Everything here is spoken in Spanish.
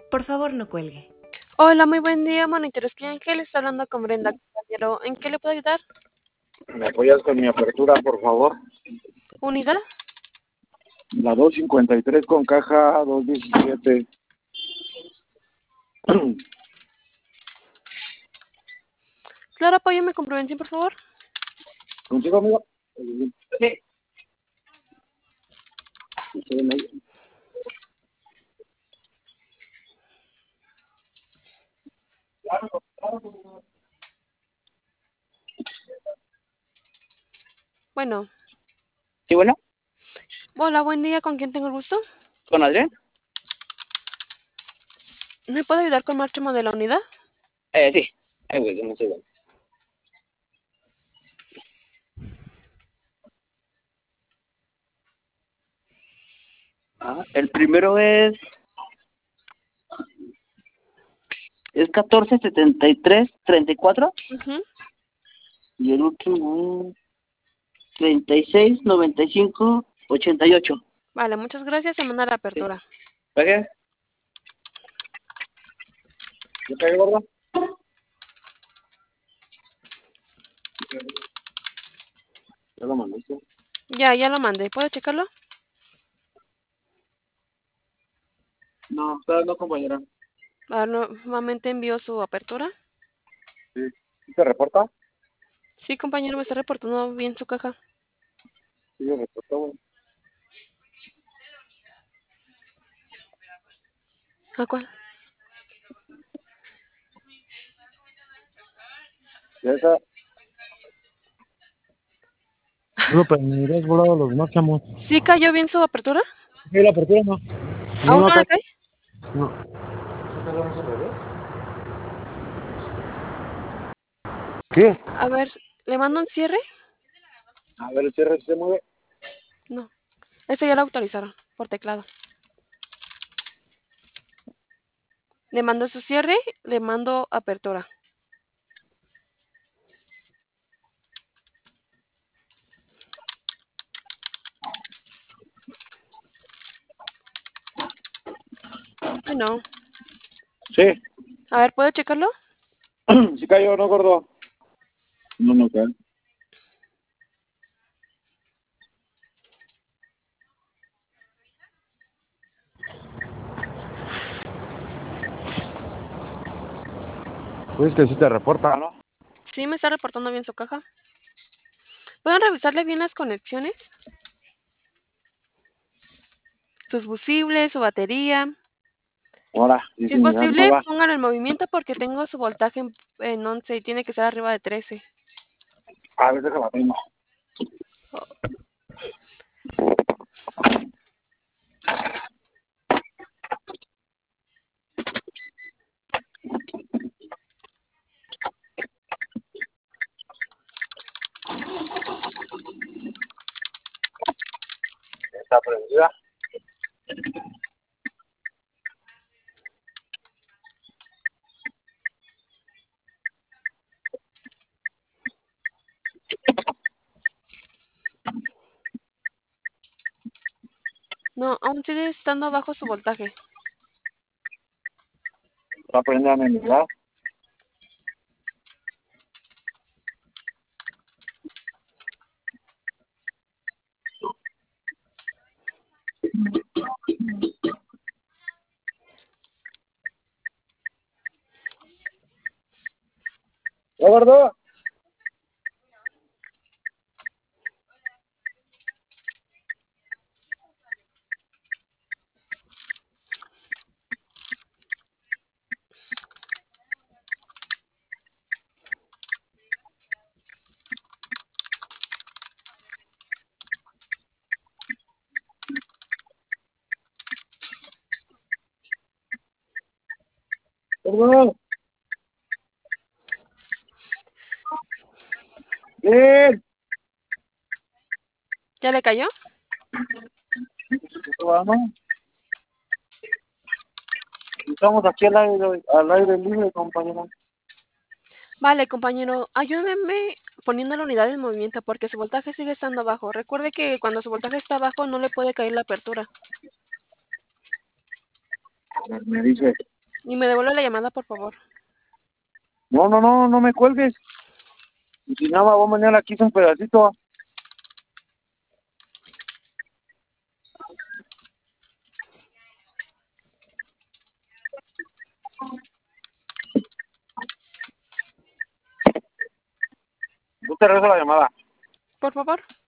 Por favor, no cuelgue. Hola, muy buen día, monitores. ¿Quién Ángel está hablando con Brenda, compañero? ¿En qué le puedo ayudar? ¿Me apoyas con mi apertura, por favor? ¿Unidad? La 253 con caja 217. Claro, apóyame con prevención, por favor. ¿Consigo, amigo? Sí. Bueno. Sí, bueno, Hola, buen día. ¿Con quién tengo el gusto? con Adrián. ¿Me puede ayudar con marcha de la unidad? Sí. Ay, güey, no sé, güey. El primero es 1473-34 Uh-huh. y el último es 3695-88. Vale, muchas gracias. Se manda la apertura. ¿Para qué? ¿Yo te gordo? ¿Ya lo mandaste? Ya lo mandé. ¿Puede checarlo? No, todavía no, compañera. A ver, nuevamente envío su apertura. Sí. ¿Sí se reporta? Sí, compañero, me está reportando bien su caja. Sí, se reportó, güey. ¿A cuál? ¿Ya está? No, pero me hubieras volado los márchamos. ¿Sí cayó bien su apertura? Sí, la apertura no. ¿Aún No, no no, la cae? no. ¿Qué? A ver, ¿le mando un cierre? A ver, el cierre se mueve. No. Este ya lo autorizaron por teclado. Le mando su cierre, le mando apertura. Bueno, Sí. a ver, ¿puedo checarlo? ¿Sí cayó o no, gordo? No, no cae. Pues que sí te reporta, ¿no? Sí, me está reportando bien su caja. ¿Pueden revisarle bien las conexiones? Sus fusibles, su batería. Ahora, Si dice es mi no posible, va. pónganlo en movimiento porque tengo su voltaje en 11 y tiene que ser arriba de 13. A ver, déjala prima. Está prendida. No, aún sigue estando bajo su voltaje. Está prendida mi unidad. ¿Ya, gordo? Gordo. Bien. ¿Ya le cayó? ¿No? Estamos aquí al aire libre, compañero. Vale, compañero, ayúdenme poniendo la unidad en movimiento porque su voltaje sigue estando bajo. Recuerde que cuando su voltaje está bajo no le puede caer la apertura. A ver, me dice. Y me devuelve la llamada, por favor. No me cuelgues. Y si nada más voy a mañana aquí un pedacito. Yo te regreso la llamada. Por favor.